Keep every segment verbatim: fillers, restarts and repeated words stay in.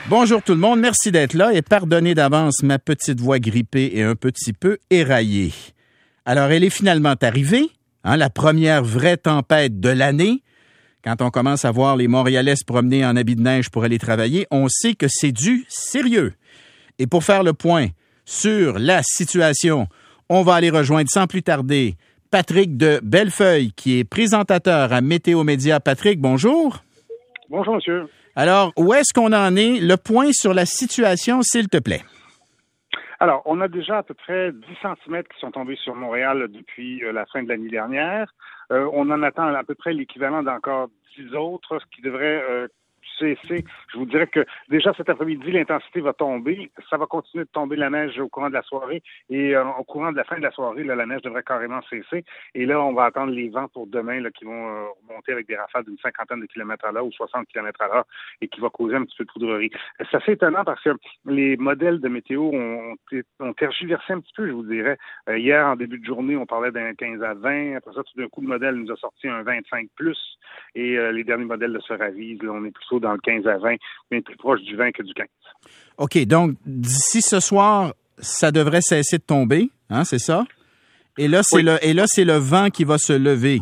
Bonjour tout le monde, merci d'être là et pardonnez d'avance ma petite voix grippée et un petit peu éraillée. Alors, elle est finalement arrivée, hein, la première vraie tempête de l'année. Quand on commence à voir les Montréalais se promener en habit de neige pour aller travailler, on sait que c'est du sérieux. Et pour faire le point sur la situation, on va aller rejoindre sans plus tarder Patrick de Bellefeuille, qui est présentateur à Météo Média. Patrick, bonjour. Bonjour, monsieur. Alors, où est-ce qu'on en est? Le point sur la situation, s'il te plaît. Alors, on a déjà à peu près dix centimètres qui sont tombés sur Montréal depuis euh, la fin de l'année dernière. Euh, on en attend à peu près l'équivalent d'encore dix autres, ce qui devrait euh, cesser. Je vous dirais que déjà cet après-midi, l'intensité va tomber. Ça va continuer de tomber la neige au courant de la soirée. Et euh, au courant de la fin de la soirée, là, la neige devrait carrément cesser. Et là, on va attendre les vents pour demain là, qui vont euh, monter avec des rafales d'une cinquantaine de kilomètres à l'heure ou soixante kilomètres à l'heure et qui va causer un petit peu de poudrerie. C'est assez étonnant parce que les modèles de météo ont, ont tergiversé un petit peu, je vous dirais. Euh, hier, en début de journée, on parlait d'un quinze à vingt. Après ça, tout d'un coup, le modèle nous a sorti un vingt-cinq plus. Et euh, les derniers modèles là, se ravisent. Là, on est plutôt dans le quinze à vingt, mais plus proche du vingt que du quinze. OK, donc d'ici ce soir, ça devrait cesser de tomber, hein, c'est ça? Et là, c'est, oui. le, et là, c'est le vent qui va se lever.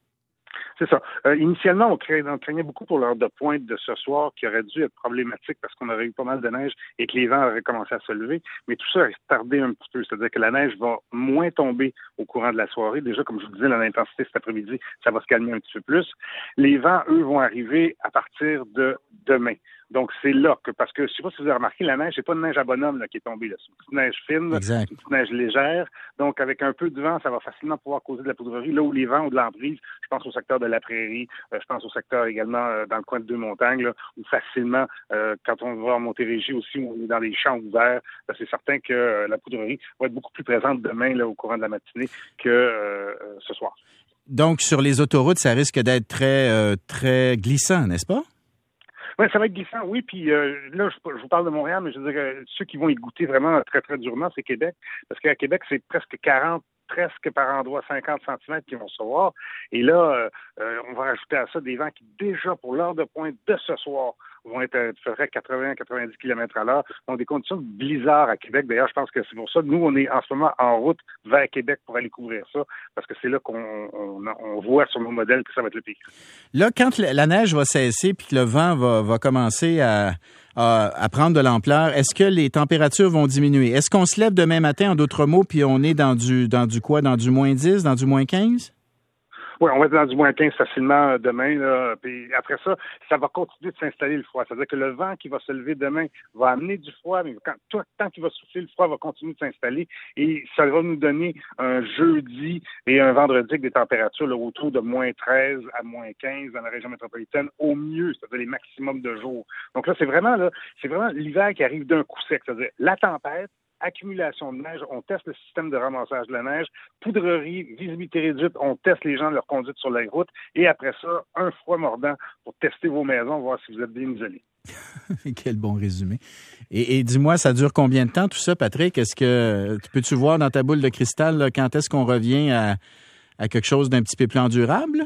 C'est ça. Euh, initialement, on, craignait, on craignait beaucoup pour l'heure de pointe de ce soir qui aurait dû être problématique parce qu'on aurait eu pas mal de neige et que les vents auraient commencé à se lever. Mais tout ça a retardé un petit peu. C'est-à-dire que la neige va moins tomber au courant de la soirée. Déjà, comme je vous disais, l'intensité cet après-midi, ça va se calmer un petit peu plus. Les vents, eux, vont arriver à partir de demain. Donc, c'est là que, parce que, je ne sais pas si vous avez remarqué, la neige, c'est pas une neige à bonhomme là, qui est tombée. Là. C'est une petite neige fine, exact. Une petite neige légère. Donc, avec un peu de vent, ça va facilement pouvoir causer de la poudrerie. Là où les vents ont de l'emprise, je pense au secteur de la Prairie, euh, je pense au secteur également euh, dans le coin de Deux-Montagnes, là, où facilement, euh, quand on va en Montérégie aussi, où on est dans les champs ouverts, là, c'est certain que euh, la poudrerie va être beaucoup plus présente demain là, au courant de la matinée que euh, ce soir. Donc, sur les autoroutes, ça risque d'être très, euh, très glissant, n'est-ce pas? Oui, ça va être glissant, oui. Puis euh, là, je, je vous parle de Montréal, mais je veux dire, euh, ceux qui vont y goûter vraiment très, très durement, c'est Québec. Parce qu'à Québec, c'est presque quarante, presque par endroit, cinquante centimètres qui vont se voir. Et là, euh, on va rajouter à ça des vents qui, déjà, pour l'heure de pointe de ce soir, vont être à peu près quatre-vingts à quatre-vingt-dix kilomètres à l'heure. Donc, des conditions de blizzard à Québec. D'ailleurs, je pense que c'est pour ça que nous, on est en ce moment en route vers Québec pour aller couvrir ça, parce que c'est là qu'on on, on voit sur nos modèles que ça va être le pire. Là, quand la neige va cesser puis que le vent va, va commencer à, à, à prendre de l'ampleur, est-ce que les températures vont diminuer? Est-ce qu'on se lève demain matin, en d'autres mots, puis on est dans du, dans du quoi? Dans du moins dix, dans du moins quinze? Oui, on va être dans du moins quinze facilement demain. Là. Puis après ça, ça va continuer de s'installer le froid. C'est-à-dire que le vent qui va se lever demain va amener du froid, mais quand, tout, tant qu'il va souffler, le froid va continuer de s'installer. Et ça va nous donner un jeudi et un vendredi avec des températures là, autour de moins treize à moins quinze dans la région métropolitaine, au mieux, c'est-à-dire les maximums de jours. Donc là, c'est vraiment là, c'est vraiment l'hiver qui arrive d'un coup sec. C'est-à-dire la tempête, accumulation de neige, on teste le système de ramassage de la neige, poudrerie, visibilité réduite, on teste les gens, leur conduite sur la route, et après ça, un froid mordant pour tester vos maisons, voir si vous êtes bien isolés. Quel bon résumé. Et, et dis-moi, ça dure combien de temps tout ça, Patrick? Est-ce que peux-tu voir dans ta boule de cristal là, quand est-ce qu'on revient à, à quelque chose d'un petit peu plus endurable?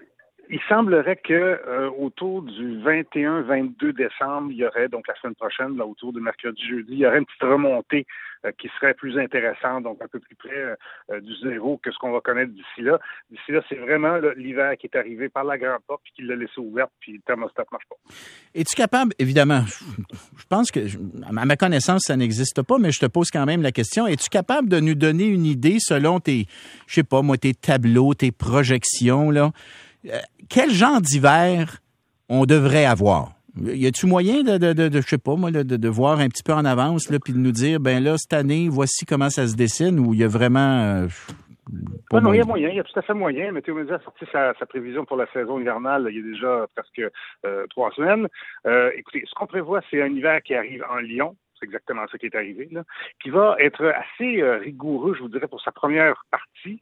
Il semblerait que euh, autour du vingt et un vingt-deux décembre, il y aurait, donc la semaine prochaine, là, autour de mercredi, jeudi, il y aurait une petite remontée euh, qui serait plus intéressante, donc un peu plus près euh, du zéro que ce qu'on va connaître d'ici là. D'ici là, c'est vraiment là, l'hiver qui est arrivé par la grande porte puis qui l'a laissé ouverte, puis le thermostat ne marche pas. Es-tu capable, évidemment, je pense que, à ma connaissance, ça n'existe pas, mais je te pose quand même la question, es-tu capable de nous donner une idée selon tes, je sais pas moi, tes tableaux, tes projections, là? Euh, quel genre d'hiver on devrait avoir? Y a-t-il moyen de, de, de, de je sais pas moi, de, de voir un petit peu en avance là, puis de nous dire, ben là, cette année, voici comment ça se dessine, ou il y a vraiment... Euh, non, non, il y a moyen, il y a tout à fait moyen. Météo Média a sorti sa, sa prévision pour la saison hivernale il y a déjà presque euh, trois semaines. Euh, écoutez, ce qu'on prévoit, c'est un hiver qui arrive en Lyon. C'est exactement ça qui est arrivé, là, qui va être assez euh, rigoureux, je vous dirais, pour sa première partie.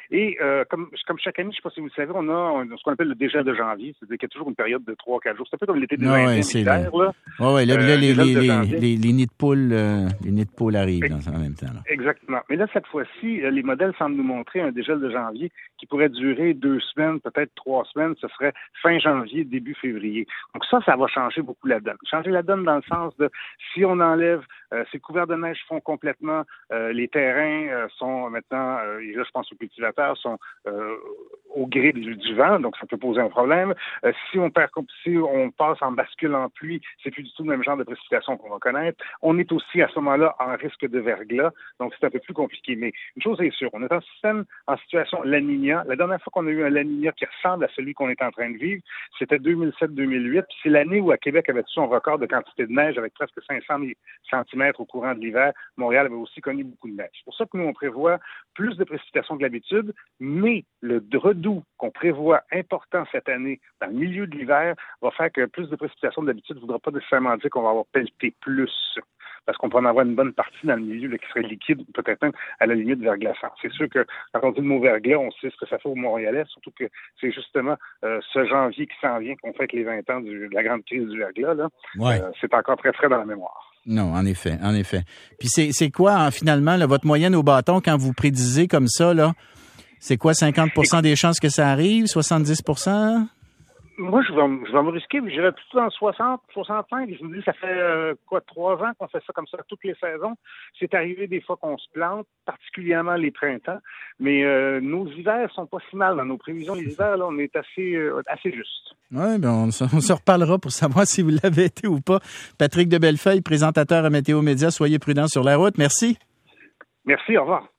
Et euh, comme, comme chaque année, je ne sais pas si vous le savez, on a ce qu'on appelle le dégel de janvier, c'est-à-dire qu'il y a toujours une période de trois à quatre jours. C'est un peu comme l'été des Indiens militaires. Oui, oui, là, là, les, les, les, les, les nids de poules, euh, les nids de poules arrivent dans, en même temps. Là. Exactement. Mais là, cette fois-ci, les modèles semblent nous montrer un dégel de janvier qui pourrait durer deux semaines, peut-être trois semaines. Ce serait fin janvier, début février. Donc ça, ça va changer beaucoup la donne. Changer la donne dans le sens de si on enlève euh, ces couverts de neige font complètement, euh, les terrains euh, sont maintenant, euh, et là je pense aux cultivateurs, sont euh, au gré du, du vent, donc ça peut poser un problème. Euh, si on perd, si on passe en bascule en pluie, c'est plus du tout le même genre de précipitation qu'on va connaître. On est aussi à ce moment-là en risque de verglas, donc c'est un peu plus compliqué. Mais une chose est sûre, on est en système, en situation La Niña. La dernière fois qu'on a eu un La Niña qui ressemble à celui qu'on est en train de vivre, c'était deux mille sept deux mille huit. Puis c'est l'année où à Québec avait son record de quantité de neige avec presque cinq cents centimètres au courant de l'hiver. Montréal avait aussi connu beaucoup de neige. C'est pour ça que nous, on prévoit plus de précipitations que d'habitude, mais le redout qu'on prévoit important cette année dans le milieu de l'hiver va faire que plus de précipitations que d'habitude ne voudra pas nécessairement dire qu'on va avoir pelleté plus, parce qu'on peut en avoir une bonne partie dans le milieu là, qui serait liquide ou peut-être même à la limite verglaçant. C'est sûr que quand on dit le mot verglas, on sait ce que ça fait aux Montréalais, surtout que c'est justement euh, ce janvier qui s'en vient qu'on fête les vingt ans du, de la grande crise du verglas. Là. Ouais. Euh, c'est encore très frais dans la mémoire. Non, en effet, en effet. Puis c'est, c'est quoi, hein, finalement, là, votre moyenne au bâton quand vous prédisez comme ça, là? C'est quoi, cinquante pour cent des chances que ça arrive? soixante-dix pour cent? Moi, je vais, je vais me risquer, mais j'irais plutôt dans soixante, soixante-cinq. Je me dis, ça fait euh, quoi, trois ans qu'on fait ça comme ça toutes les saisons. C'est arrivé des fois qu'on se plante, particulièrement les printemps. Mais euh, nos hivers sont pas si mal. Dans nos prévisions, les hivers, là, on est assez, euh, assez juste. Oui, ben on, on se reparlera pour savoir si vous l'avez été ou pas. Patrick de Bellefeuille, présentateur à Météo Média. Soyez prudents sur la route. Merci. Merci, au revoir.